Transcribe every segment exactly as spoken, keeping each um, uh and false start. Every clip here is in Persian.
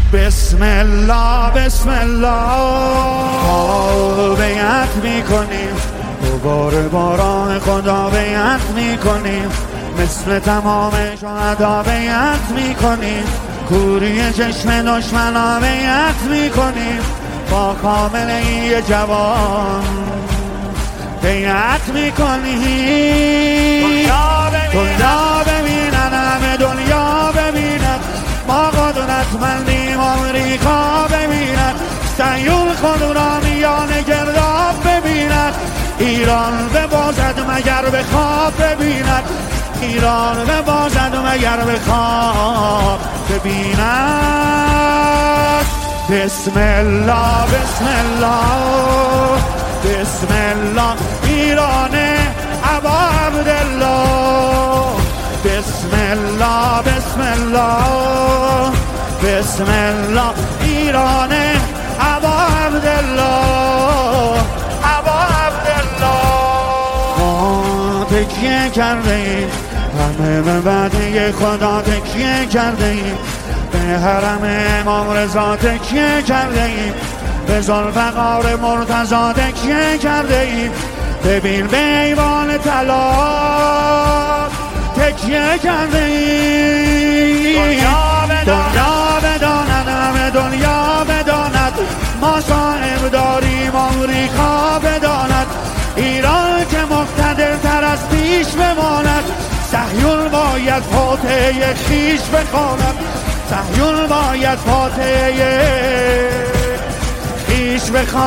بسم الله بسم الله ما بیعت میکنیم، دوباره باران خدا بیعت میکنیم، مثل تمام شهدا بیعت میکنیم، کوری چشم دشمنا بیعت میکنیم، با کامل این جوان بیعت میکنیم. دنیا ببینن همه دنیا ببینن، ما قدرتمندیم آمریکا ببینن، صهیون خود را میان گرداب ببینن، ایران ببازد مگر به خواب ببینن، ایران ببازد مگر به خواب ببینن. بسم الله بسم الله بسم الله ایران ابا عبدالله، بسم الله بسم الله بسم الله ایران ابا عبدالله، ابا عبدالله. ما تکیه کرده ایم، همه به وعده خدا تکیه کرده ایم، به حرم امام رضا تکیه کرده ایم، به ذوالفقار مرتضی تکیه کرده ایم، ببین به ایوان طلا تکیه کرده ایم. دنیا بداند همه دنیا بداند، ما صاحب داریم آمریکا بداند، ایران که مقتدرتر از پیش بماند، صهیون باید فاتحه خیش بخواند، صهیون باید فاتحه خیش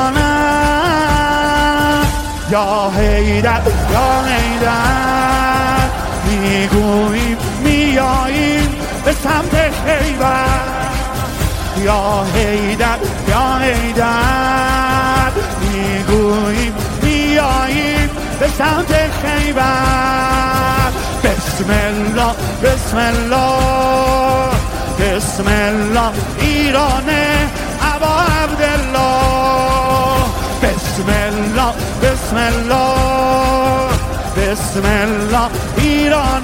بخواند. یا حیدر یا حیدر میگوییم میاییم به سمت خیبر، یا حیدر یا حیدر میگوییم میاییم به سمت خیبر. بسم الله بسم الله بسم الله ایران ابا عبدالله، بسم الله بسم الله بسم الله ایران